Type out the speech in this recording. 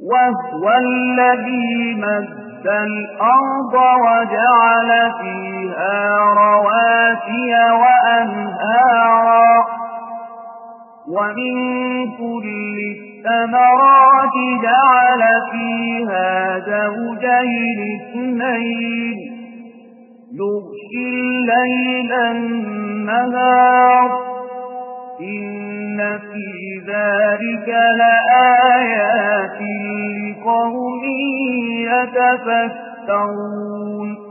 وهو الذي مد الأرض وجعل فيها رواسي وأنهارا ومن كل الثمرات جعل فيها زوجين اثنين يغشي الليل النهار إن في ذلك لآيات لقوم يتفكرون